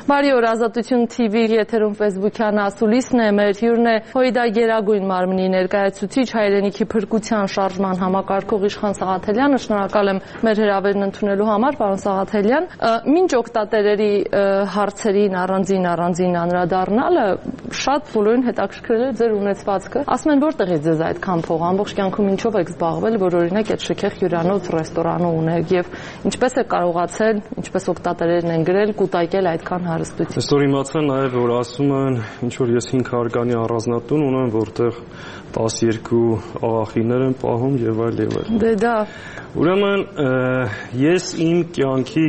Բարի օր, Ազատություն TV եթերում Facebook-յան ասուլիսն է, մեր հյուրն է Հույդա Գերագույն մարմնի ներկայացուցիչ հայրենիքի փրկության շարժման համակարգող Իշխան Սաղաթելյանը, շնորհակալ եմ մեր հրավերն ընդունելու համար, պարոն Սաղաթելյան։ Մինչ օգտատերերի հարցերին առանձին անդրադառնալը շատ բոլորին հետաքրքրել է ձեր ունեցվածքը։ Ասում են, որտեղից ձեզ այդքան փող, ամբողջ կյանքում ինչով եք զբաղվել, որ օրինակ այդ շքեղ հյուրանոց, ռեստորան ունեք եւ ինչպես եք կարողացել, ինչպես օգտատերերն են գրել, կուտակել այդքան հարստություն։ Այսօր իմացա նաև, որ ասում են, ինչ որ ես 5 հարկանի առանձնատուն ունեմ, որտեղ 12 աղախիններ են պահում եւ այլ եւ այլ։ Դե դա։ Ուրեմն ես իմ կյանքի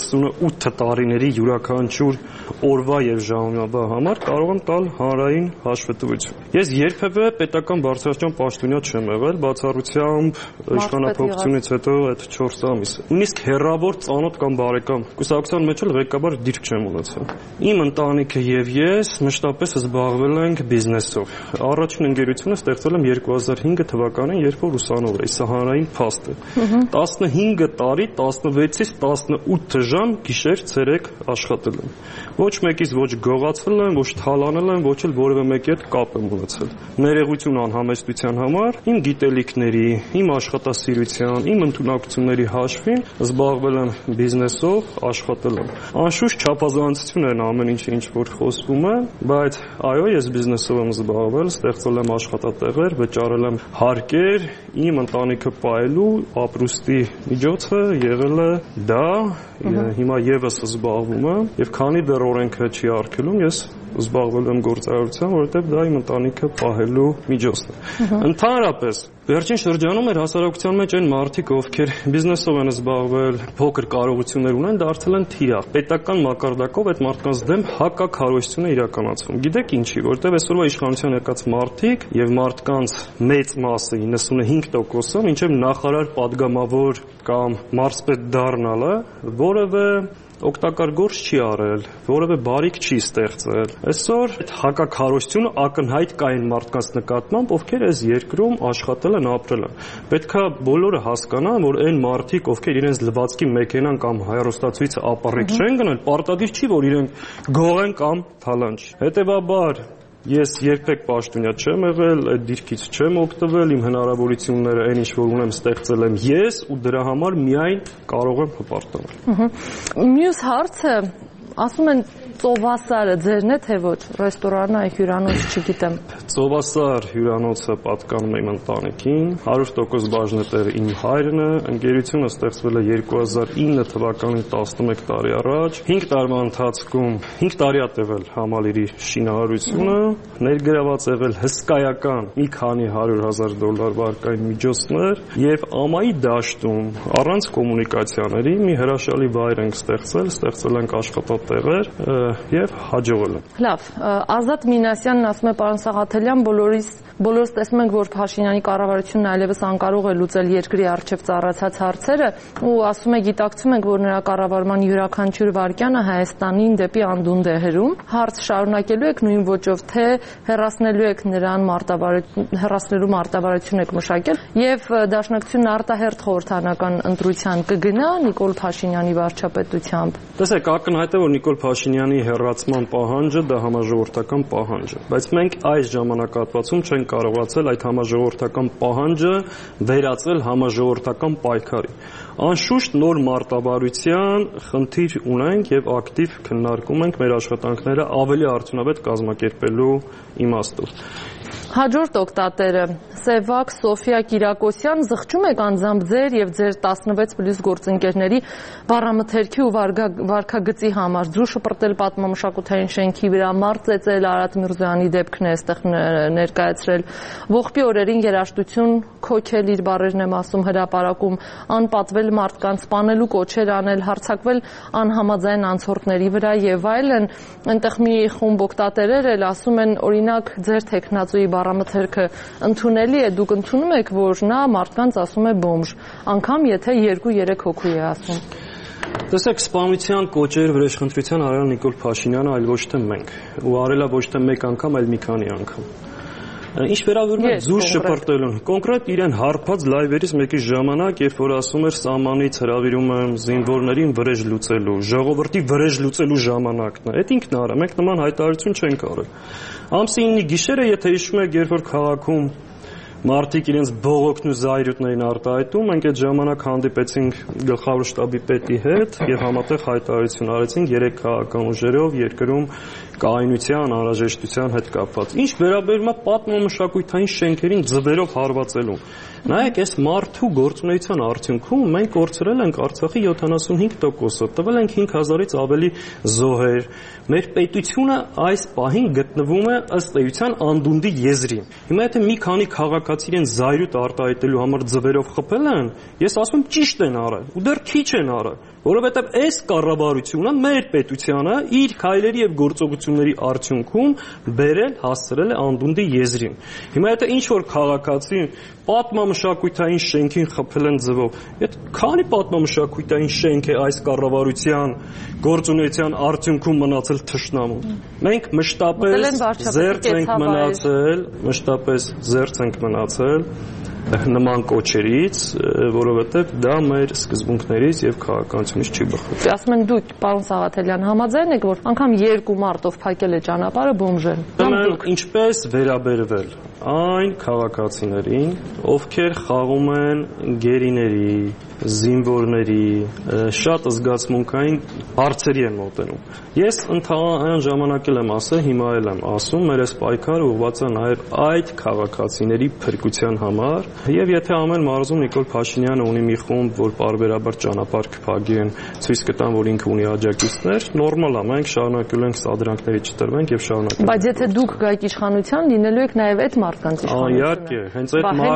38 տարիների յուրաքանչյուր օրվա եւ ժամվա համար կարող եմ տալ հանրային հաշվետվություն։ Ես երբևէ պետական բարձրաստիճան պաշտոնյա չեմ եղել, բացառությամբ իշխանափոխությունից հետո այդ 4 ամիսը։ Նույնիսկ հեռավոր ծանոթ կամ բարեկամ կուսակցության մեջ էլ ղեկավար դիրք չեմ ունեցել։ Իմ ընտանիքը եւ ես մշտապես զբաղվել ենք բիզնեսով։ Առաջին ընկերությունը ստեղծել եմ 2005 թվականին, երբ որ ուսանող էի, սա հանրային փաստ է։ 15 տարի 16-ից 18 ժամ գիշեր ցերեկ աշխատել եմ։ Ոչ մեկից ոչ գողացել եմ, ոչ թալանել եմ, ոչ էլ որևէ մեկի հետ կապ եմ ունեցել։ Ներեգություն անհամեստության համար իմ գիտելիքների, իմ աշխատասիրության, իմ ընտունակությունների հաշվին զբաղվել եմ բիզնեսով, աշխատել եմ։ Անշուշտ չափազանցություն են ամեն ինչ որ խոսվում է, բայց այո, ես բիզնեսով եմ զբաղվել, ստեղծել եմ աշխատատեղեր, վճարել եմ հարկեր, իմ ընտանիքը պահելու ապրուստի միջոցը եղել է դա, հիմա եւս զբաղվում եմ, եւ քանի դեռ օրենքը չի արգելում, ես զբաղվել եմ գործարարությամբ, որովհետև դա իմ ընտանիքը պահելու միջոցն է։ Ընդհանրապես, վերջին շրջանում էր հասարակության մեջ այն մարդիկ, ովքեր բիզնեսով են զբաղվել, փոքր կարողություններ ունեն, դարձել են թիրախ։ Պետական մակարդակով այդ մարդկանց դեմ հակաքարոզություն է իրականացվում։ Գիտեք ինչի, որովհետև այսօրվա իշխանության եկած մարդիկ եւ մարդկանց մեծ մասը 95%-ը մինչեւ նախարար падգամավոր կամ մարզպետ դառնալը որևէ օգտակար գործ չի արել, որևէ բարիք չի ստեղծել։ Այսօր այդ հակաքարոզությունը ակնհայտ կա այն մարդկանց նկատմամբ, ովքեր այս երկրում աշխատել են, ապրել են։ Պետքա բոլորը հասկանան, որ այն մարդիկ, ովքեր իրենց լվացքի մեքենան կամ հեռուստացույցը ապառիկ չեն գնել, պարտադիր չի, որ իրենք գողեն կամ թալան չի։ Հետևաբար ես երբեք պաշտոնյա չեմ եղել, այդ դիրքից չեմ օգտվել, իմ հնարավորությունները այն ինչ որ ունեմ ստեղծել եմ ես ու դրա համար միայն կարող եմ հպարտանալ։ Մյուս հարցը, ասում են ծովասարը ձերն է թե ոչ, ռեստորանը, այ հյուրանոց չգիտեմ։ Ծովասար հյուրանոցը պատկանում է իմ ընտանիքին, 100% բաժնետերը իմ հայրն է, ընկերությունը ստեղծվել է 2009 թվականին 11 տարի առաջ, 5 տարվա ընթացքում 5 տարի է տևել համալիրի շինարարությունը, ներգրաված եղել հսկայական մի քանի $100,000 վարկային միջոցներ եւ ամայի դաշտում առանց կոմունիկացիաների մի հրաշալի վայր ենք ստեղծել ենք աշխատատեղեր եւ հաջողել է։ Լավ, Ազատ Մինասյանն ասում է, պարոն Սաղաթելյան, բոլորս տեսնում ենք, որ Փաշինյանի կառավարությունն այլևս անկարող է լուծել երկրի առջև ծառացած հարցերը ու ասում է, գիտակցում ենք, որ նրա կառավարման յուրաքանչյուր վարքյանը Հայաստանին դեպի անդունդ է հրում։ Հարց շարունակելու եք նույն ոճով, թե հեռացնելու եք նրան հեռացնելու մարտավարություն եք մշակել եւ Դաշնակցությունն արտահերթ խորհրդանական ընտրության կգնա Նիկոլ Փաշինյանի վարչապետությամբ։ Տեսեք, ակնհայտ է, որ Նիկոլ Փաշինյանի հեռացման պահանջը դա համաժողովրդական պահանջ է, բայց մենք այս ժամանակահատվածում չենք կարողացել այդ համաժողովրդական պահանջը վերածել համաժողովրդական պայքարի։ Անշուշտ նոր մարտավարության խնդիր ունենք եւ ակտիվ քննարկում ենք մեր աշխատանքները ավելի արդյունավետ կազմակերպելու իմաստով։ Հաջորդ օգտատերը Սևակ Սոֆիա Կիրակոսյան, զղջում եք անձամբ ձեր եւ ձեր 16+ գործընկերների բառամթերքի ու վարքագծի համար ձու շպրտել պատմամշակութային շենքի վրա, մարծեցել Արադ Միրզոյանի դեպքն է այստեղ ներկայացրել, ողբի օրերին երաժշտություն քոքել, իր բառերն եմ ասում, հրապարակում, անպատվել մարդկանց, սպանելու կոչեր անել, հարձակվել անհամաձայն անցորդների վրա եւ այլն։ Այնտեղ մի խումբ օգտատերեր էլ ասում են, օրինակ ձեր տեխնացուի բառամթերքը ընդունելի է, դուք ընդունում եք, որ նա մարդկանց ասում է բոմժ, անգամ եթե 2-3 հոգու է ասում։ Տեսեք, սպանության կոչեր վրեժխնդրության արել Նիկոլ Փաշինյանը, այլ ոչ թե մենք, ու արելա ոչ թե մեկ անգամ, այլ մի քանի անգամ։ Ինչ վերաբերում է զուր շպրտելուն, կոնկրետ իրեն հարբած լայվերից մեկի ժամանակ, երբ որ ասում էր սահմանից հրավիրում եմ զինվորներին վրեժ լուծելու, ժողովրդի վրեժ լուծելու ժամանակն է։ Այդ ինքն արա, մենք նման հայտարարություն չենք արել։ Ամսի 9-ի գիշերը, եթե հիշում եք, երբ որ քաղաքում մարդիկ իրենց բողոքն ու զայրույթներին արտահայտում, մենք այդ ժամանակ հանդիպեցինք գլխավոր շտաբի պետի հետ եւ համատեղ հայտարարություն արեցինք 3 քաղաքական ուժերով երկրում կայունության, անհրաժեշտության հետ կապված։ Ինչ վերաբերում է պատմամշակութային շենքերին ձվերով հարվածելուն։ Նայեք, այս մարդու գործունեության արդյունքում մենք կորցրել ենք Արցախի 75%-ը, տվել ենք 5000-ից ավելի զոհեր։ Մեր պետությունը այս պահին գտնվում է ըստ էության անդունդի եզրին։ Հիմա եթե մի քանի քաղաքացի իրեն զայրույթ արտահայտելու համար ձվերով խփել են, ես ասում եմ ճիշտ են արել, ու դեռ քիչ են արել, որովհետև այս կառավարությունը մեր պետությանը իր քայլերի եւ գործողությունների արդյունքում բերել հասցրել է անդունդի եզրին։ Հիմա եթե ինչ որ քաղաքացի պատմամշակութային շենքին խփել են ձվով, այդ քանի պատմամշակութային շենք է այս կառավարության գործունեության արդյունքում մնացել թշնամու։ Մենք զերծ ենք մնացել նման կոչերից, որովհետև դա մեր սկզբունքներից եւ քաղաքականությունից չի բխում։ Ասում են դուք, պարոն Սաղաթելյան, համաձայն եք, որ անգամ 2 մարտով փակել է ճանապարհը բոմժ են։ Ինչպես վերաբերվել այն քաղաքացիներին, ովքեր խաղում են գերիների, զինվորների, շատ զգացմունքային հարցերի են մոտենում։ Ես ընդհանրան ժամանակ եմ ասել, հիմա եմ ասում, մեր այս պայքարը ուղղված է նաև այդ քաղաքացիների փրկության համար, եւ եթե ամեն մարզում Նիկոլ Փաշինյանը ունի մի խումբ, որ պարբերաբար ճանապարհ կփակեն, ցույց կտան, որ ինքը ունի աջակիցներ, նորմալ է, մենք շարունակելու ենք սադրանքների չտրվենք եւ շարունակենք։ Բայց եթե դուք գայք իշխանության, լինելու եք նաև այդ մարդկանց իշխանությունը։ Իհարկե, հենց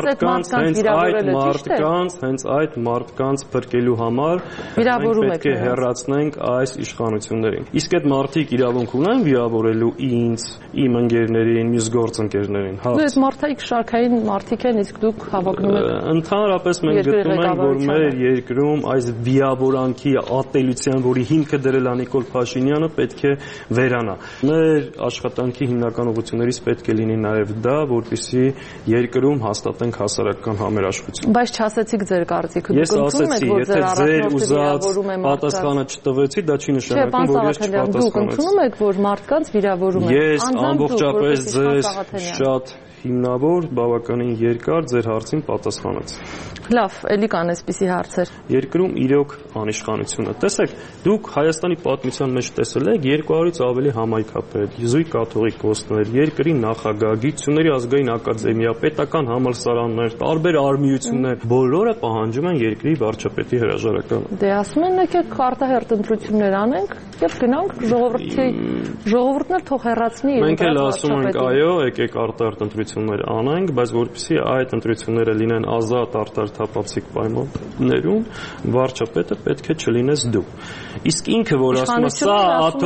այդ մարդկանց փրկելու համար պետք է հեռացնենք այս իշխանություններին։ Իսկ այդ մարդիկ իրավունք ունեն վիրավորելու ինձ, իմ ընկերներին, մյուս գործընկերներին։ Հա։ Այս մարդիկ շարքային մարդիկ են, իսկ դուք հավակնում եք։ Ընդհանրապես մենք գտնում ենք, որ մեր երկրում այս վիավորանքի ատելության, որի հիմքը դրել է Նիկոլ Փաշինյանը, պետք է վերանա։ Մեր աշխատանքի հիմնական ուղղություններից պետք է լինի նաև դա, որպեսզի երկրում հաստատենք հասարակական համերաշխություն։ Բայց չասեցիք ձեր կարծիքը։ Ես ասեցի, եթե ձեր ուզած պատասխանը չտվեցի, դա չի նշանակում, որ ես չպատասխանեցի։ Դուք ընդունում եք, որ մարդկանց վիրավորում են։ Ես ամբողջապես ձեզ շատ հիմնավոր, բավականին երկար ձեր հարցին պատասխանեցի։ Լավ, էլի կան այսպիսի հարցեր։ Երկրում իրոք անիշխանություն է։ Տեսեք, դուք Հայաստանի պատմության մեջ տեսել եք 200-ից ավելի համայնքապետ, զույգ կաթողիկոսներ, երկրի նախագահ, Գիտությունների ազգային ակադեմիա, պետական համալսարաններ, տարբեր արմիություններ, բոլորը պահանջում են երկրի վարչապետի հրաժարականը։ Դե ասում են եկեք արտահերտ ընտրություններ անենք եւ գնանք ժողովուրդն էլ թող հեռացնի։ Մենք էլ ասում ենք այո, եկեք արտահերտ ընտրություններ անենք, բայց որպեսզի այդ ընտրությունները լինեն ազատ, արդար, թափանցիկ պայմաններում, վարչապետը պետք է չլինես դու։ Իսկ ինքը որ ասում է սա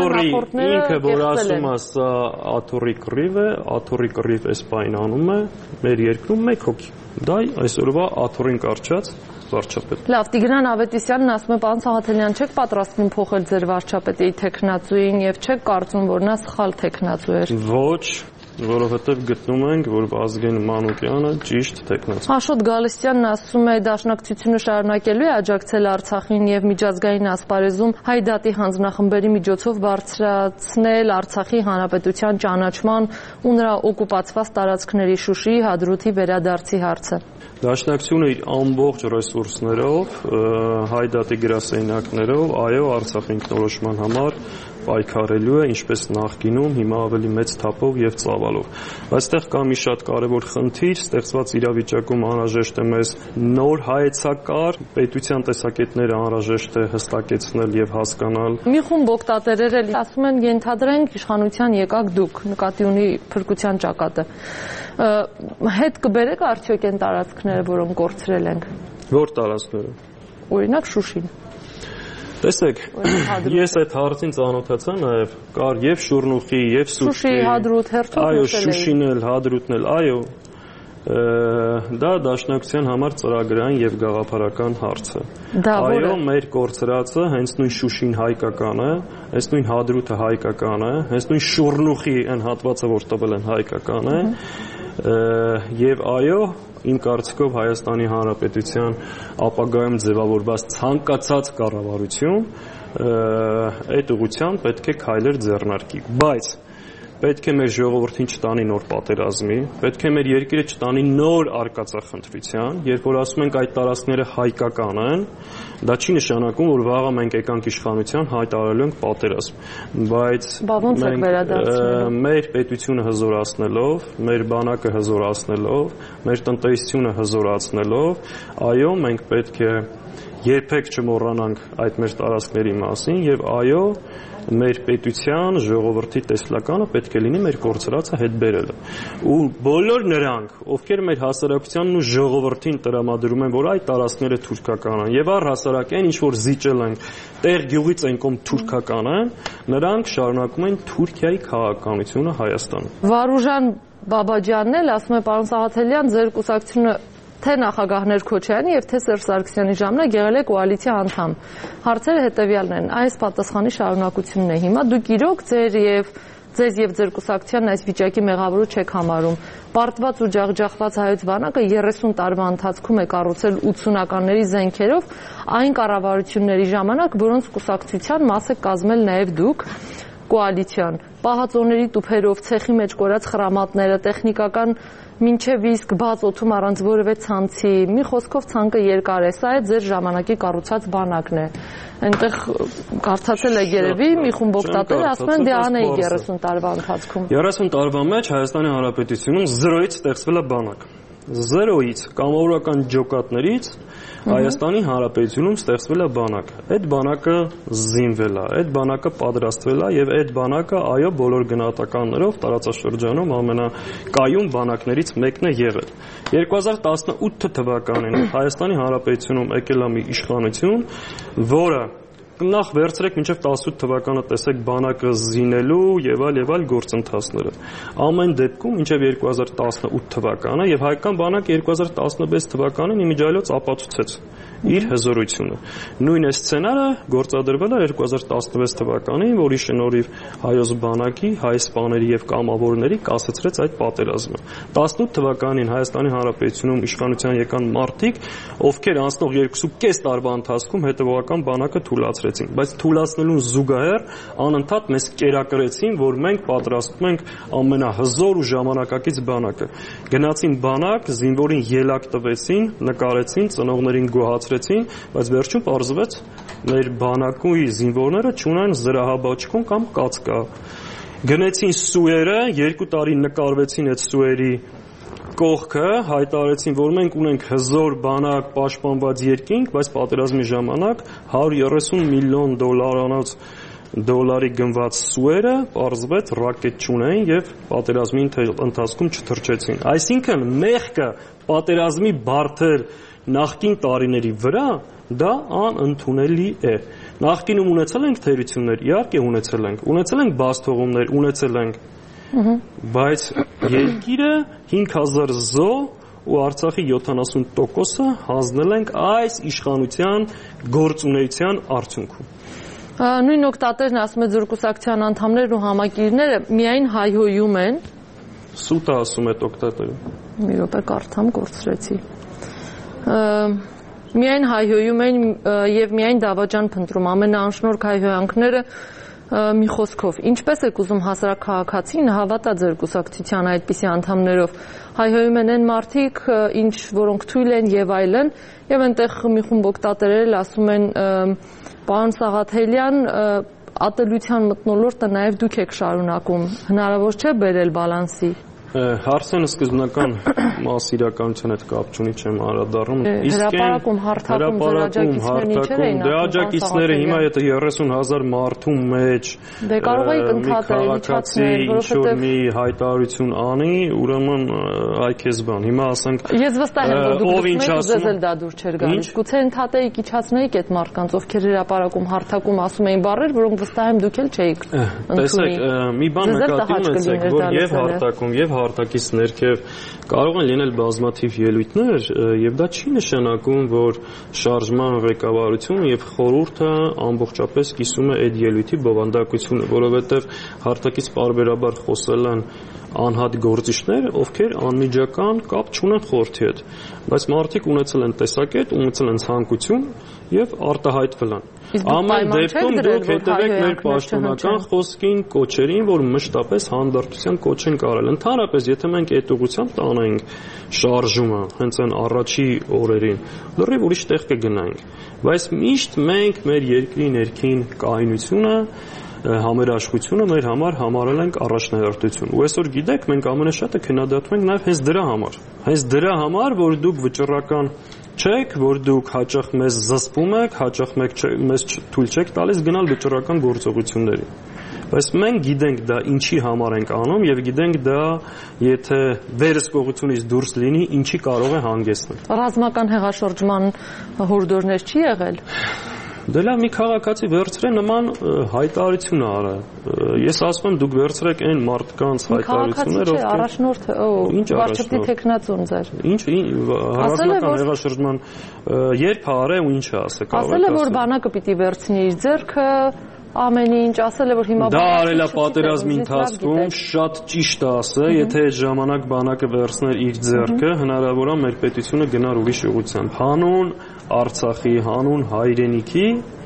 աթոռի կռիվ է, աթոռի կռիվ այս պայն անում է մեր երկրում մեկ հոգի։ Դա այսօրվա աթոռին կարճած վարչապետ։ Լավ, Տիգրան Ավետիսյանն ասում է, պարոն Սաղաթելյան, չեք պատրաստվում փոխել ձեր վարչապետի թեկնածուին եւ չեք կարծում, որ նա սխալ թեկնածու էր։ Ոչ, որովհետև գտնում ենք, որ Վազգեն Մանուկյանը ճիշտ թեկնածու է։ Աշոտ Գալստյանն ասում է, դաշնակցությունը շարունակելու է աջակցել Արցախին եւ միջազգային ասպարեզում հայ դատի հանձնախմբերի միջոցով բարձրացնել Արցախի հանրապետության ճանաչման ու նրա օկուպացված տարածքների Շուշիի, Հադրութի վերադարձի հարցը։ Դաշնակցությունը իր ամբողջ ռեսուրսներով, հայ դատի գրասենյակներով, այո, Արցախի ինքնորոշման համար պայքարելու է, ինչպես նախկինում, հիմա ավելի մեծ թափով եւ ծավալով։ Այստեղ կա մի շատ կարևոր խնդիր, ստեղծված իրավիճակում անհրաժեշտ է մեզ նոր հայեցակարգ, պետության տեսակետները անհրաժեշտ է հստակեցնել եւ հասկանալ։ Մի խումբ օկտատերեր էլ ասում են, ենթադրենք իշխանության եկաք դուք, նկատի ունի փրկության ճակատը։ Հետ կբերեք արդյոք այն տարածքները, որոնք կորցրել ենք։ Որ տարածքները։ Օրինակ Շուշին։ Տեսեք, ես այդ հարցին ծանոթացա նաև, կար եւ Շուրնուխի, եւ Շուշի, Հադրութ, հերթով այո, Շուշին էլ, Հադրութն էլ, այո, դա դաշնակցության համար ծրագրային եւ գաղափարական հարց է։ Այո, մեր կորցրածը հենց նույն Շուշին հայկական է, հենց նույն Հադրութը հայկական է, հենց նույն Շուրնուխի այն հատվածը, որ տվել են հայկական է։ Եվ այո, իմ կարծիքով Հայաստանի Հանրապետության ապագայում ձևավորված ցանկացած կառավարություն այդ ուղղությամբ պետք է քայլեր ձեռնարկի, բայց պետք է մեր ժողովրդին չտանի նոր պատերազմի, պետք է մեր երկիրը չտանի նոր արկածախնդրության, երբ որ ասում ենք այդ տարածքները հայկական են, դա չի նշանակում, որ վաղը մենք եկանք իշխանության հայտարարելու ենք պատերազմ, բայց մեր պետությունը հզորացնելով, մեր բանակը հզորացնելով, մեր տնտեսությունը հզորացնելով, այո, մենք պետք է երբեք չմոռանանք այդ մեր տարածքների մասին եւ այո, մեր պետության ժողովրդի տեսլականը պետք է լինի մեր կորցրածը հետ բերելը։ Ու բոլոր նրանք, ովքեր մեր հասարակությանն ու ժողովրդին տրամադրում են, որ այդ տարածքները թուրքական են եւ առհասարակ այն ինչ որ զիջել են, տեղ գյուղից են կողմ թուրքական են, նրանք շարունակում են Թուրքիայի քաղաքականությունը Հայաստանում։ Վարուժան Բաբաջյանն էլ ասում է, պարոն Սաղաթելյան, ձեր կուսակցությունը թե նախագահներ Քոչարյանի եւ թե Սերժ Սարգսյանի ժամանակ եղել է կոալիցիա անդամ։ Հարցերը հետեւյալն են. այս պատասխանի շարունակությունն է հիմա։ Դուք իրոք ձեզ եւ ձեր կուսակցության այս վիճակի մեղավորը չեք համարում։ Պարտված ու ջախջախված հայոց բանակը 30 տարվա ընթացքում է կառուցել 80-ականների զենքերով այն կառավարությունների ժամանակ, որոնց կուսակցության մաս է կազմել նաեւ դուք կոալիցիան։ Պահածոների տուփերով, ցեխի մեջ կորած խրամատները, տեխնիկական մինչև իսկ բաց օդում առանց որևէ ցանցի, մի խոսքով ցանկը երկար է, սա է ձեր ժամանակի կառուցած բանակն է։ Այնտեղ կարծացել եք երևի մի խումբ օգտատեր ասում են դե անեի 30 տարվա ընթացքում։ 30 տարվա մեջ Հայաստանի Հանրապետությունում 0-ից ստեղծվել է բանակ։ 0-ից կամավորական ջոկատներից Հայաստանի Հանրապետությունում ստեղծվել է բանակ։ Այդ բանակը զինվել է, այդ բանակը պատրաստվել է եւ այդ բանակը այո բոլոր գնահատականներով տարածաշրջանում ամենակայուն բանակներից մեկն է եղել։ 2018 թվականին Հայաստանի Հանրապետությունում եկել է մի իշխանություն, որը նախ վերցրեք մինչև 18 թվականը տեսեք բանակը զինելու եւ այլ գործընթացները։ Ամեն դեպքում մինչև 2018 թվականը եւ հայկական բանակը 2016 թվականին իմիջիայլոց ապացուցեց իր հզորությունը։ Նույն է սցենարը գործադրվել է 2016 թվականին, որի շնորհիվ հայոց բանակի, հայ սպաների եւ կամավորների կասեցրեց այդ պատերազմը։ 18 թվականին Հայաստանի Հանրապետությունում իշխանության եկան մարդիկ, ովքեր անցնող 2.5 տարվա ընթացքում հետևողական բանակը թույլատրեցին, բայց թույլատնելուն զուգահեռ անընդհատ մեզ կերակրեցին, որ մենք պատրաստում ենք ամենահզոր ու ժամանակակից բանակը։ Գնացին բանակ, զինվորին ելակ տվեցին, նկարեցին, ծնողներին գոհացրեցին, բայց վերջում պարզվեց մեր բանակուի զինվորները չունեն զրահաբաճկոն կամ կացկա։ Գնեցին սուերը, 2 տարի նկարվեցին այդ սուերի կողքը, հայտարարեցին, որ մենք ունենք հզոր բանակ, պաշտպանված երկինք, բայց պատերազմի ժամանակ 130 միլիոն դոլարի գնված սուերը պարզվեց ռակետ չունեն եւ պատերազմի ընթացքում չթռչեցին։ Այսինքն մեղքը պատերազմի բարդել նախկին տարիների վրա դա անընդունելի է։ Նախկինում ունեցել ենք թերություններ, իհարկե ունեցել ենք բացթողումներ, ունեցել ենք, բայց երկիրը 5000 զո ու Արցախի 70%-ը հանձնել ենք այս իշխանության գործունեության արդյունքում։ Նույն օգտատերն ասում է ձեր կուսակցության անդամներն ու համակիրները միայն հայհոյում են։ Սուտ է ասում այդ օգտատերը։ Մի րոպե կարդամ, կորցրեցի։ Միայն հայհոյում են եւ միայն դավաճան փնտրում, ամենաանշնորհք հայհոյանքները մի խոսքով։ Ինչպես եք ուզում հասարակ քաղաքացին հավատա ձեր կուսակցության այդպիսի անդամներով։ Հայհոյում են այն մարդիկ, որոնք թույլ են եւ այլն, եւ այնտեղ մի խումբ օգտատերեր ասում են պարոն Սաղաթելյան, ատելության մթնոլորտը նաև դուք եք շարունակում, հնարավոր չէ բերել բալանսի։ Հարցը սկզբնական մաս իրականության հետ կապ չունի, չեմ անդրադառնում։ Հրապարակում հարթակում դե աջակիցները հիմա եթե 30,000 մարդու մեջ դե կարող եք ընդհատել, իջացնել, որովհետև մի հայտարարություն անի, ուրեմն այ քեզ բան։ Հիմա ասենք ես վստահ եմ, որ դուք ձեզ էլ դա դուր չէր գալիս։ Գուցե ընդհատեիք, իջացնեիք այդ մարդկանց, ովքեր հրապարակում հարթակում ասում էին բառեր, որոնք վստահ եմ դուք էլ չէիք ընդունում։ Տեսեք, մի բան նկատի ունեցեք, որ եւ հարթակում եւ հարթակից ներքև կարող են լինել բազմաթիվ ելույթներ եւ դա չի նշանակում, որ շարժման ղեկավարությունը եւ խորհուրդը ամբողջապես կիսում է այդ ելույթի բովանդակությունը, որովհետեւ հարթակից պարբերաբար խոսել են անհատ գործիչներ, ովքեր անմիջական կապ չունեն խորհրդի հետ, բայց մարդիկ ունեցել են տեսակետ, ունեցել են ցանկություն եւ արտահայտվել են։ Ամեն դեպքում դուք հետևեք մեր պաշտոնական խոսքին, կոչերին, որ մշտապես հանդարտության կոչ են կարել։ Ընդհանրապես, եթե մենք այդ ուղղությամբ տանենք շարժումը, հենց այն առաջի օրերին, լրիվ ուրիշ տեղ կգնանք։ Բայց միշտ մենք մեր երկրի ներքին կայունությունը համերաշխությունը մեր համար համարել ենք առաջնահերթություն։ Ու այսօր գիտեք, մենք ամենաշատը քննադատում ենք նաև հենց դրա համար։ Հենց դրա համար, որ դուք վճռական չեք, որ դուք հաճախ մեզ զսպում եք, հաճախ մեզ թույլ չեք տալիս գնալ վճռական գործողությունների։ Բայց մենք գիտենք դա ինչի համար ենք անում եւ գիտենք դա եթե վերահսկողությունից դուրս լինի, ինչի կարող է հանգեցնել։ Ռազմական հեղաշրջման հորդորներ չի եղել։ Դե լավ, մի քաղաքացի վերցրե նման հայտարարություն արա։ Ես ասում եմ, դուք վերցրեք այն մարդկանց հայտարարությունները, ովքեր առաջնորդ, վարչապետի տեխնացուն ձեր։ Ինչ ռազմական հեղաշրջման երբ արե ու ինչ ասե, կարող եք ասել է, որ բանակը պիտի վերցնի իր ձեռքը, ամեն ինչ, ասել է, որ հիմա դա արել է պատերազմի ընթացքում, շատ ճիշտ է ասել, եթե այդ ժամանակ բանակը վերցներ իր ձեռքը, հնարավոր է մեր պետությունը գնար ուրիշ ուղղությամբ։ Հանուն Արցախի, հանուն հայրենիքի,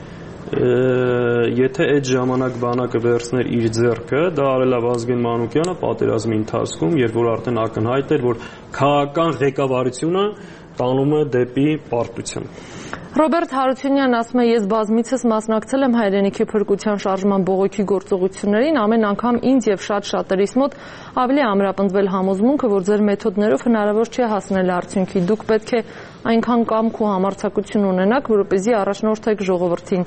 եթե այդ ժամանակ բանակը վերցներ իր ձեռքը, դա արել է Վազգեն Մանուկյանը պատերազմի ընթացքում, երբ որ արդեն ակնհայտ էր, որ քաղաքական ղեկավարությունը տանում է դեպի պարտություն։ Ռոբերտ Հարությունյանն ասում է, ես բազմիցս մասնակցել եմ հայրենիքի փրկության շարժման բողոքի գործողություններին, ամեն անգամ ինձ եւ շատ շատերիս մոտ ավելի ամրապնդվել համոզմունքը, որ ձեր մեթոդներով հնարավոր չէ հասնել արդյունքի։ Դուք պետք է այնքան կամք ու համարձակություն ունենաք, որպեսզի առաջնորդեք ժողովրդին։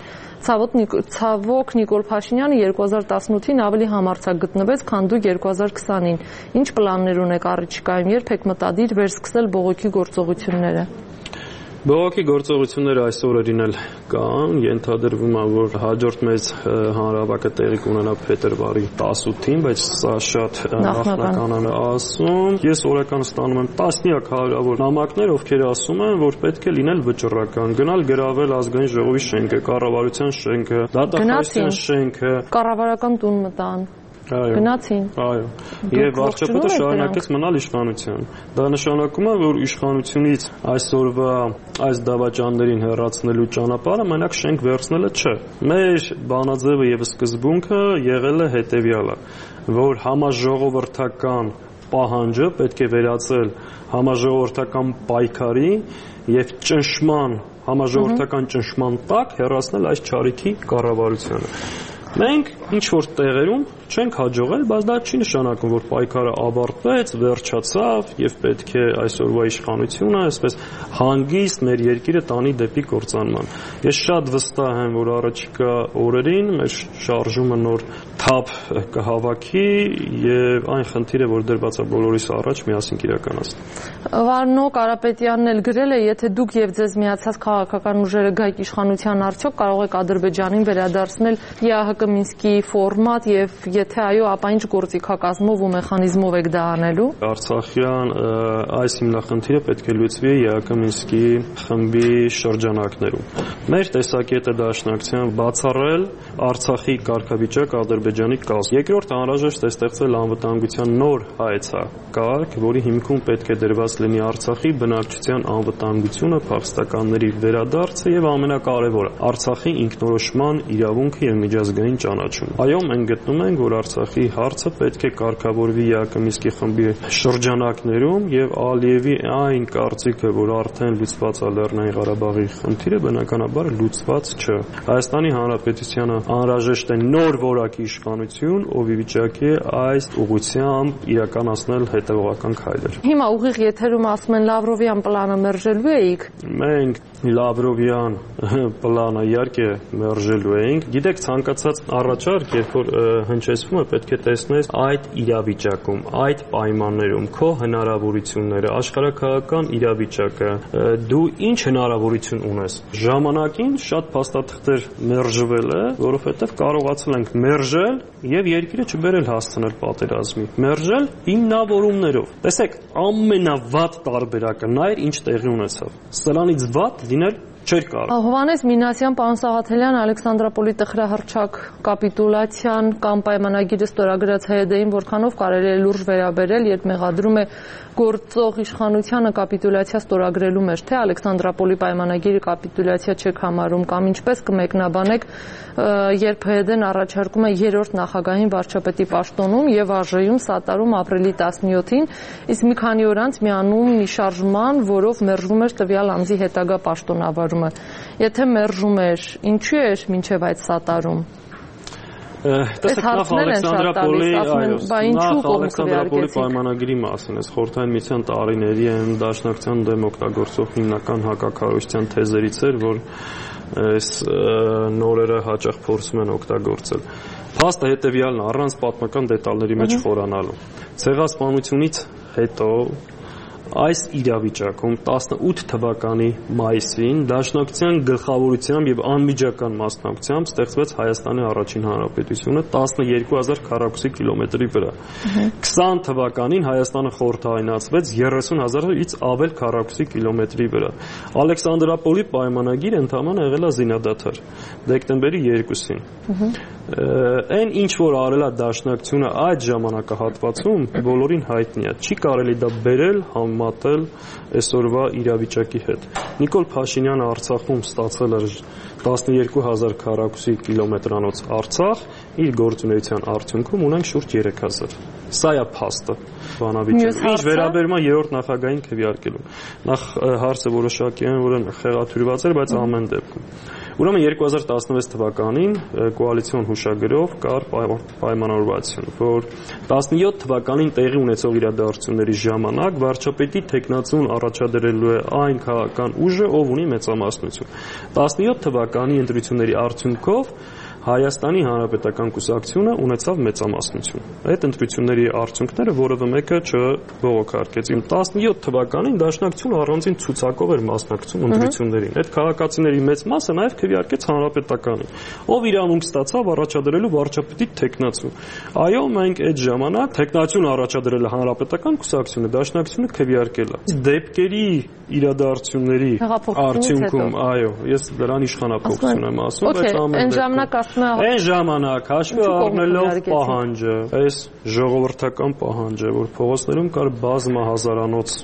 Ցավոք Նիկոլ Փաշինյանը 2018-ին ավելի համարձակ գտնվեց, քան դուք 2020-ին։ Ինչ պլաններ ունեք առաջիկայում, երբ եք մտադիր վերսկսել բողոքի գործողությունները։ Բողոքի գործողությունները այս օրերին էլ կան, ենթադրվում է, որ հաջորդ մեծ հանրահավաքը տեղի կունենա փետրվարի 18-ին, բայց սա շատ նախնական է ասում։ Ես օրական ստանում եմ տասնյակ հարյուրավոր նամակներ, ովքեր ասում են, որ պետք է լինել վճռական, գնալ գրավել ազգային ժողովի շենքը, կառավարության շենքը, դատախազության շենքը, կառավարական տուն մտան։ Գնացին։ Այո։ Եվ վարչապետը շարունակեց մնալ իշխանության։ Դա նշանակում է, որ իշխանությունից այսօրվա այս դավաճաններին հեռացնելու ճանապարհը մենակ շենք վերցնելը չէ։ Մեր բանաձևը եւ սկզբունքը եղել է հետեւյալը, որ համաժողովրդական պահանջը պետք է վերածել համաժողովրդական պայքարի եւ համաժողովրդական ճնշման տակ հեռացնել այս չարիքի կառավարությունը։ Մենք ինչ որ տեղերում չենք հաջողել, բայց դա չի նշանակում, որ պայքարը ավարտվեց, վերջացավ եւ պետք է այսօրվա իշխանությունը այսպես հանգիստ մեր երկիրը տանի դեպի կործանման։ Ես շատ վստահ եմ, որ առաջիկա օրերին մեր շարժումը նոր թափ կհավաքի եւ այն խնդիրը, որ դրված է բոլորիս առաջ, միասին կիրականացնի։ Վարնո Կարապետյանն էլ գրել է, եթե դուք եւ ձեզ միացած քաղաքական ուժերը գայք իշխանության արդյոք կարող եք Ադրբեջանին վերադարձնել ԵԱՀԿ Մինսկի ֆորմատ եւ եթե այո, ապա ինչ գործիքակազմով ու մեխանիզմով եք դա անելու։ Արցախյան այս հիմնախնդիրը պետք է լուծվի ԵԱՀԿ Մինսկի խմբի շրջանակներում։ Մեր տեսակետը դաշնակցության բացառել Արցախի կարգավիճակ Ադրբեջանի կազմ։ Երկրորդ անհրաժեշտ է ստեղծել անվտանգության նոր հայեցակարգ, որի հիմքում պետք է դրված լինի Արցախի բնակչության անվտանգությունը, փախստականների վերադարձը եւ ամենակարևորը Արցախի ինքնորոշման իրավունքը եւ միջազգային ճանաչումը։ Այո, մենք գտնում ենք, որ Արցախի հարցը պետք է կարգավորվի ԵԱՀԿ Մինսկի խմբի շրջանակներում եւ Ալիևի այն կարծիքը, որ արդեն լուծված է Լեռնային Ղարաբաղի խնդիրը, բնականաբար լուծված չէ։ Հայաստանի Հանրապետությանը անհրաժեշտ է նոր որակի իշխանություն, ով ի վիճակի է այս ուղղությամբ իրականացնել հետևողական քայլեր։ Հիմա ուղիղ եթերում ասում են Լավրովյան պլանը մերժելու էիք։ Մենք Լավրովյան պլանը իհարկե մերժելու էինք։ Գիտեք, ցանկացած առաջարկ, երբ որ հնչեցվում է, պետք է տեսնես այդ իրավիճակում, այդ պայմաններում քո հնարավորությունները, աշխարհակաղակական իրավիճակը, դու ինչ հնարավորություն ունես։ Ժամանակին շատ փաստաթղթեր մերժվել է, որովհետև կարողացել ենք մերժել եւ երկիրը չբերել հասցնել պատերազմի։ Մերժել հիմնավորումներով։ Տեսեք, ամենավատ տարբերակը նա էր, ինչ տեղի ունեցավ։ Սրանից վատ լինել Չէր կարող։ Հովհաննես Մինասյան, պարոն Սաղաթելյան, Ալեքսանդրապոլի տխրահռչակ կապիտուլացիան կամ պայմանագիրը ստորագրած ՀՅԴ-ին որքանով կարելի է լուրջ վերաբերել, երբ մեղադրում է գործող իշխանությանը կապիտուլացիա ստորագրելու մեջ, թե Ալեքսանդրապոլի պայմանագիրը կապիտուլացիա չեք համարում, կամ ինչպես կմեկնաբանեք, երբ ՀՅԴ-ն առաջարկում է երրորդ նախագահին վարչապետի պաշտոնում եւ ԱԺ-ում սատարում ապրիլի 17-ին, իսկ մի քանի օր անց միանում մի շարժման, որով մերժվում էր տվյալ անձի հետագա պաշտոնավարումը։ Եթե մերժում էր, ինչու էր մինչև այդ սատարում։ Տեսեք, նախ Ալեքսանդրապոլի պայմանագրի մասին, այս Խորհրդային Միության տարիների են Դաշնակցության դեմ օգտագործող հիմնական հակակառույցյան թեզերից էր, որ այս նորերը հաճախ փորձում են օգտագործել։ Փաստը հետևյալն է, առանց պատմական դետալների մեջ խորանալու։ Ցեղասպանությունից հետո այս իրավիճակում 18 թվականի մայիսին Դաշնակցության գլխավորությամբ եւ անմիջական մասնակցությամբ ստեղծվեց Հայաստանի առաջին հանրապետությունը 12000 քառակուսի կիլոմետրի վրա։ 20 թվականին Հայաստանը խորհրդայնացվեց 30000-ից ավել քառակուսի կիլոմետրի վրա։ Ալեքսանդրապոլի պայմանագիրը ընդհանրապես եղել է զինադադար դեկտեմբերի 2-ին։ Այն ինչ որ արել է Դաշնակցությունը այդ ժամանակահատվածում բոլորին հայտնի է։ Չի կարելի դա բերել համատել այսօրվա իրավիճակի հետ։ Նիկոլ Փաշինյանը Արցախում ստացել էր 12000 քառակուսի կիլոմետրանոց Արցախ, իր գործունեության արդյունքում ունենք շուրջ 3000։ Սա է փաստը բանավիճակը։ Ինչ վերաբերում է երրորդ նախագահային քվեարկելուն։ Նախ հարցը որոշակի են, որ խեղաթյուրված էր, բայց ամեն դեպքում։ Ուրեմն 2016 թվականին կոալիցիոն հուշագրով կար պայմանավորվածություն, որ 17 թվականին տեղի ունեցող իրադարձությունների ժամանակ վարչապետի թեկնածուն առաջադրելու է այն քաղաքական ուժը, ով ունի մեծամասնություն։ 17 թվականի ընտրությունների արդյունքով Հայաստանի Հանրապետական կուսակցությունը ունեցավ մեծամասնություն։ Այդ ընտրությունների արդյունքները որևէ մեկը չբողոքարկեց։ 17 թվականին Դաշնակցությունը առանձին ցուցակով էր մասնակցում ընտրություններին։ Այդ քաղաքացիների մեծ մասը նաև քվեարկեց Հանրապետականին, ով իրավունք ստացավ առաջադրելու վարչապետի թեկնածու։ Այո, մենք այդ ժամանակ թեկնածուն առաջադրել է Հանրապետական կուսակցությունը, Դաշնակցությունը քվեարկել է։ Դեպքերի իրադարձությունների արդյունքում, այո, ես դրան իշխանապողություն եմ ասում, բայց այն ժամանակ հաշվի առնելով պահանջը, այս ժողովրդական պահանջը, որ փողոցներում կար բազմահազարանոց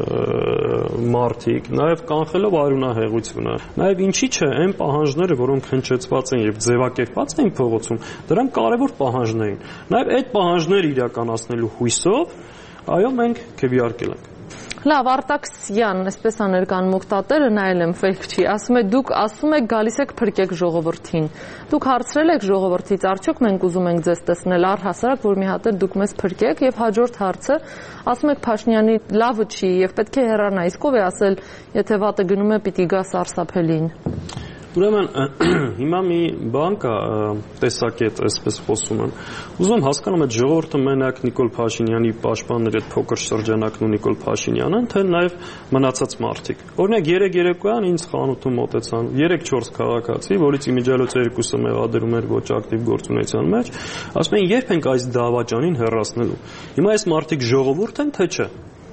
մարդիկ, նաև կանխելով արյունահեղությունը, նաև ինչի՞ չէ, այն պահանջները, որոնք հնչեցված են եւ ձևակերպված են փողոցում, դրանք կարևոր պահանջներ էին։ Նաև այդ պահանջները իրականացնելու հույսով, այո, մենք քվեարկել ենք։ Լավ, Արտակ Սյան, այսպես աներկանում օգտատերը նայել եմ ֆեյք չի, ասում է դուք ասում եք գալիս եք փրկեք ժողովրդին։ Դուք հարցրել եք ժողովրդից, արդյոք մենք ուզում ենք ձեզ տեսնել առհասարակ, որ մի հատ էլ դուք մեզ փրկեք, եւ հաջորդ հարցը, ասում եք Փաշինյանի լավը չի եւ պետք է հեռանա, իսկ ով է ասել, եթե վատը գնում է, պիտի գա սարսափելին։ Ուրեմն հիմա մի բան կա, տեսակետ, այսպես խոսում են։ Ուզում եմ հասկանում այդ ժողովուրդը մենակ Նիկոլ Փաշինյանի պաշտպանների այդ փոքր շրջանակն ու Նիկոլ Փաշինյանը, թե նաև մնացած մարդիկ։ Օրինակ երեկոյան ինձ խանութում մոտեցան 3-4 քաղաքացի, որից իմիջիալոց 2-ը մեղադրում էր ոչ ակտիվ գործունեության մեջ, ասում են երբ ենք այս դավաճանին հեռացնելու։ Հիմա այս մարդիկ ժողովուրդ են, թե չէ։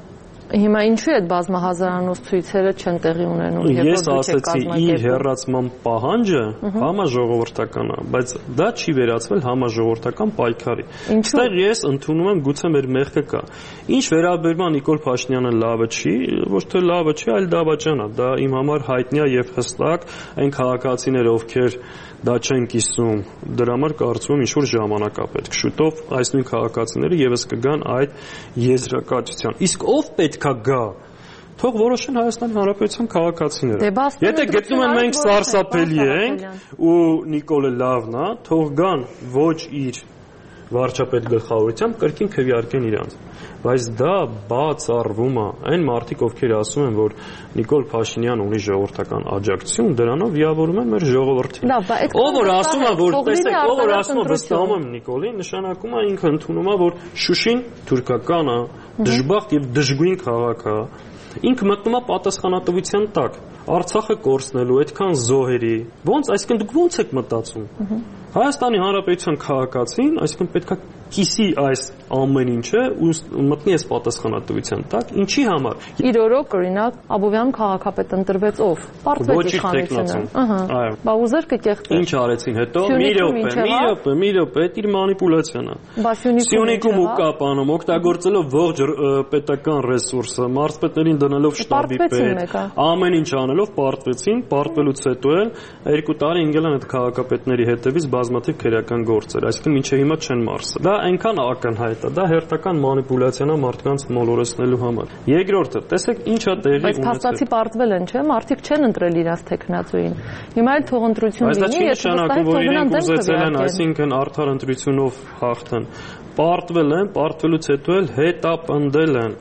Հիմա ինչու է այդ բազմահազարանոց ցույցերը չեն տեղի ունենում, ես ասացի իր հեռացման պահանջը համաժողովրդական է, բայց դա չի վերածվել համաժողովրդական պայքարի։ Այստեղ ես ընդունում եմ գուցե մեր մեղքը կա։ Ինչ վերաբերում է Նիկոլ Փաշինյանը լավը չի, ոչ թե լավը չի, այլ դավաճան է։ Դա իմ համար հայտնի է եւ հստակ այն քաղաքացիները, ովքեր դա չեն կիսում, դրա համար կարծում եմ ինչ-որ ժամանակ է պետք։ Շուտով այս նույն քաղաքացիները եւս կգան այդ եզրակացության։ Իսկ ով պետք է գա, թող որոշեն Հայաստանի Հանրապետության քաղաքացիները։ Եթե գտնում են մենք սարսափելի ենք ու Նիկոլը լավն է, թող գան ոչ իր վարչապետ գլխավորությամբ կրկին քվեարկեն իրանց։ Բայց դա բացառվում է այն մարդիկ, ովքեր ասում են, որ Նիկոլ Փաշինյանը ունի ժողովրդական աջակցություն, դրանով վիավորում են մեր ժողովրդին։ Ով որ ասում է, որ տեսեք, ով որ ասում է վստահում եմ Նիկոլին, նշանակում է ինքը ընդունում է, որ Շուշին թուրքական է, դժբախտ եւ դժգույն քաղաք է։ Ինքը մտնում է պատասխանատվության տակ։ Արցախը կորցնելու այդքան զոհերի։ Ոնց, այսինքն դուք ոնց եք մտածում։ Հայաստանի Հանրապետության քաղաքացին, այսինքն պետք է կիսի այս ամեն ինչը ու մտնի այս պատասխանատվության տակ, ինչի համար։ Իր օրոք, օրինակ, Աբովյանում քաղաքապետ ընտրվեց ով։ Պարտվեց իշխանությունը։ Այո։ Բա ուզեր կկեղծեր։ Ինչ արեցին հետո։ Մի րոպե, դա իր մանիպուլյացիան է։ Սյունիքում ու Կապանում օգտագործելով ողջ պետական ռեսուրսը, մարզպետերին դնելով շտաբի պետ, ամեն ինչ անելով պարտվելուց հետո էլ 2 տարի ընկել են այդ քաղաքապետների հետևից բազմաթիվ քրեական գործեր, այսինքն մինչև հիմա չեն մարսել։ Դա այնքան ակնհայտ է, դա հերթական մանիպուլյացիան է մարդկանց մոլորեցնելու համար։ Երկրորդը, տեսեք ինչա տեղի ունեցել։ Բայց փաստացի պարտվել են, չէ՞, մարդիկ չեն ընտրել իրաց տեխնացուին։ Հիմա էլ թող ընտրություն լինի, եթե ուզեցել են, այսինքն արդար ընտրությունով հաղթան։ Պարտվել են, պարտվելուց հետո էլ հետապնդել են։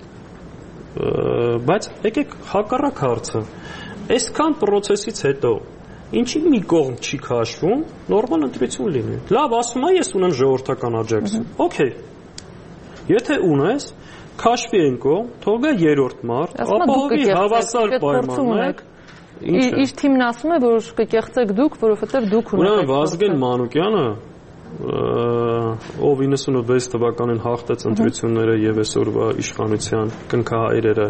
Բայց եկեք հակառակ հարցը։ Այսքան process-ից հետո ինչի մի կողմ չի քաշվում, նորմալ ընտրություն լինի։ Լավ, ասում եմ, ես ունեմ ժողովրդական աջակցություն։ Okay։ Եթե ունես, քաշվի այն կողմ, թող գա երրորդ մարդ, ապահովի հավասար պայմաններ։ Իր թիմն ասում է, որ կկեղծեք դուք, որովհետև դուք ունեք։ Ուրեմն Վազգեն Մանուկյանը, ով 96 թվականին հաղթեց ընտրությունները եւ այսօրվա իշխանության կնքահայրերը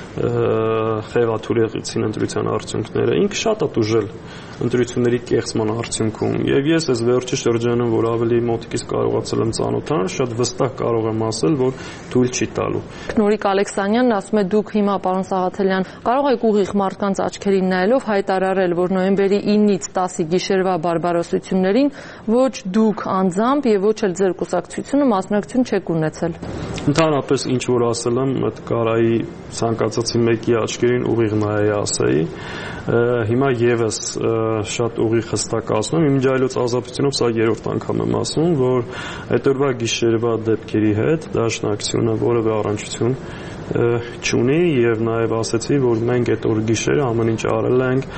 խեղաթուրեղեցին ընտրության արդյունքները, ինքը շատ է տուժել ընտրությունների կեղծման արդյունքում եւ ես այս վերջի շրջանում, որ ավելի մոտիկից կարողացել եմ ծանոթանալ, շատ վստահ կարող եմ ասել, որ թույլ չի տալու։ Նորիկ Ալեքսանյանն ասում է, դուք հիմա պարոն Սաղաթելյան կարող եք ուղիղ մարդկանց աչքերին նայելով հայտարարել, որ նոյեմբերի 9-ից 10-ի գիշերվա բարբարոսություններին ոչ դուք անձամբ եւ ոչ էլ ձեր կուսակցությունը մասնակցություն չեք ունեցել։ Ընդհանրապես ինչ որ ասել եմ, այդ կարայի ցանկացածի մեկի աչքերին ուղիղ նայեի ասեի։ Հիմա եւս շատ ուղիղ հստակ ասում եմ, իմ ջայլոց ազատությունով սա երրորդ անգամ եմ ասում, որ այդ օրվա գիշերվա դեպքերի հետ դաշնակցությունը որևէ առնչություն չունի եւ նաեւ ասեցի, որ մենք այդ օր գիշերը ամեն ինչ արել ենք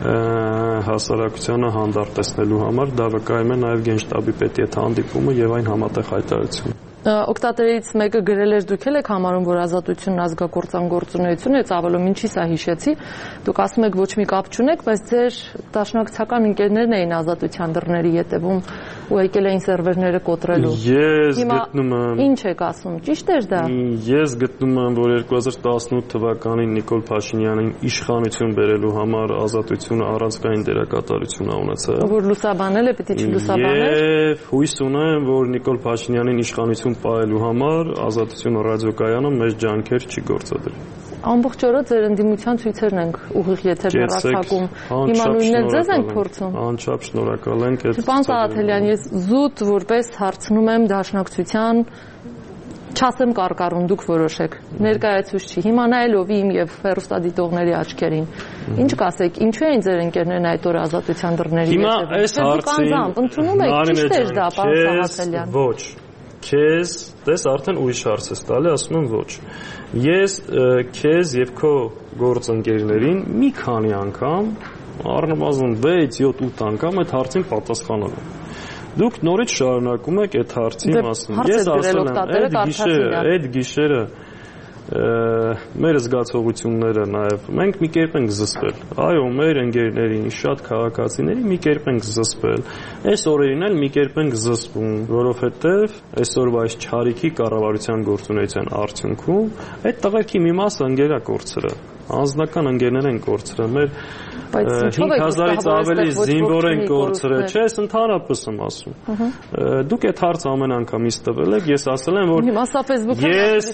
հասարակությանը հանդարտեցնելու համար, դա վկայում է նաեւ Գենշտաբի պետի հետ հանդիպումը եւ այն համատեղ հայտարարությունը։ Օգտատերից մեկը գրել էր, դուք եք համարում, որ ազատությունն ազգակործան գործունեություն է, ցավալում ինչի սա հիշեցի։ Դուք ասում եք ոչ մի կապ չունեք, բայց ձեր դաշնակցական ընկերներն էին ազատության դռների ետևում ու եկել էին սերվերները կոտրելու։ Ես գտնում եմ։ Ինչ եք ասում, ճիշտ էր դա։ Ես գտնում եմ, որ 2018 թվականին Նիկոլ Փաշինյանին իշխանություն բերելու համար ազատությունը առանցքային դերակատարություն է ունեցել։ Որ լուսաբանել է, պիտի չլուսաբաներ։ Եվ հույս ունեմ, որ Նիկոլ Փաշինյանին իշխանություն պահելու համար ազատություն ռադիոկայանը մեծ ջանքեր չի գործադրել։ Ամբողջ օրը ձեր ընդդիմության ցույցերն ենք ուղիղ եթեր հեռարձակում։ Հիմա նույնն էլ ձեզ ենք փորձում։ Անչափ շնորհակալ ենք։ Պարոն Սաղաթելյան, ես զուտ որպես հարցնում եմ դաշնակցության, չասեմ կարկառուն, դուք որոշեք։ Ներկայացուցիչ չի։ Հիմա նայելով իմ եւ հեռուստադիտողների աչքերին, ինչ կասեք, ինչու են ձեր ընկերներն այդ օրը ազատության դռների ետևում։ Հիմա այս հարցին ընդունում եք, ճիշտ է դա, պարոն Սաղաթելյան։ Ոչ։ Քեզ, դες արդեն ուրիշ հարց ես տալի, ասում եմ ոչ։ Ես քեզ եւ քո գործընկերներին մի քանի անգամ, առնվազն 6, 7, 8 անգամ այդ հարցին պատասխանել եմ։ Դուք նորից շարունակում եք այդ հարցի մասին։ Ես ասել եմ, այդ գիշերը մեր զգացողությունները նաև մենք մի կերպ ենք զսպել։ Այո, մեր ընկերներին, շատ քաղաքացիների մի կերպ ենք զսպել։ Այս օրերին էլ մի կերպ ենք զսպում, որովհետև այսօրվա այս չարիքի կառավարության գործունեության արդյունքում այդ տղերքի մի մասը ընկերա կորցրել։ Անձնական ընկերներ են կորցրել, մեր 5000-ից ավելի զինվոր են կորցրել, չէ, ես ընդհանրապես եմ ասում։ Դուք այդ հարցը ամեն անգամ ինձ տվել եք, ես ասել եմ, որ ես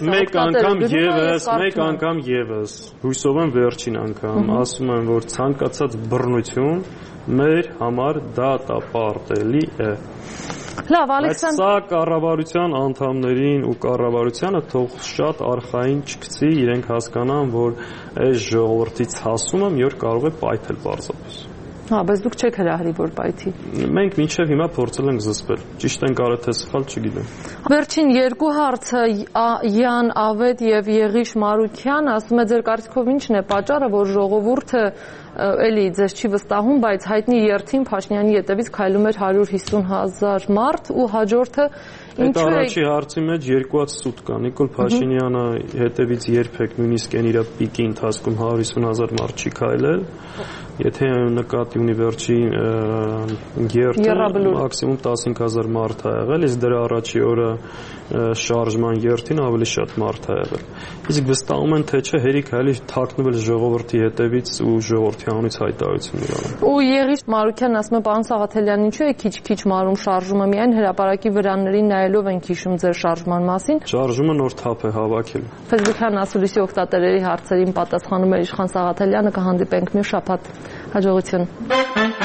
մեկ անգամ եւս, հույսով եմ վերջին անգամ, ասում եմ, որ ցանկացած բռնություն մեր համար դատապարտելի է։ Լավ, Ալեքսանդր, սա կառավարության անդամներին ու կառավարությանը թող շատ արխային չգցի, իրենք հասկանան, որ այս ժողովրդից հասում եմ, որ կարող է պայթել պարզապես։ Հա, բայց դուք չեք հրահրի, որ պայթի։ Մենք մինչև հիմա փորձել ենք զսպել։ Ճիշտ են կարա թե սխալ, չգիտեմ։ Վերջին երկու հարցը Յան Ավետ եւ Եղիշ Մարուքյան ասում է ձեր կարծիքով ի՞նչն է պատճառը, որ ժողովուրդը էլի ձեզ չի վստահում, բայց հայտնի երթին Փաշինյանի հետևից քայլում էր 150,000 մարդ ու հաջորդը Այդ առաջի հարցի մեջ երկու սուտ կա։ Նիկոլ Փաշինյանը հետևից երբեք նույնիսկ այն իր պիկի ընթացքում 150,000 մարդ չի քայլել։ Եթե նկատի ունի վերջին երթը մաքսիմում 15,000 մարդ ա եղել, իսկ դրա առաջի օրը շարժման երթին ավելի շատ մարդ ա եղել։ Իսկ վստահում են թե չէ հերիք այլի թաքնվել ժողովրդի հետևից ու ժողովրդի անունից հայտարարություն իրանում։ Ու Եղիշ Մարուքյանն ասում է պարոն Սաղաթելյան, ինչու է քիչ-քիչ մարում շարժումը, միայն հրապարակի վրաներին նայելով ենք հիշում ձեր շարժման մասին։ Շարժումը նոր թափ է հավաքել։ Facebook-յան ասուլիսի օգտատերերի հարցերին պատասխանում է Իշխան Սաղաթելյանը, կհանդիպենք մյուս շաբաթ։ Հաջողություն։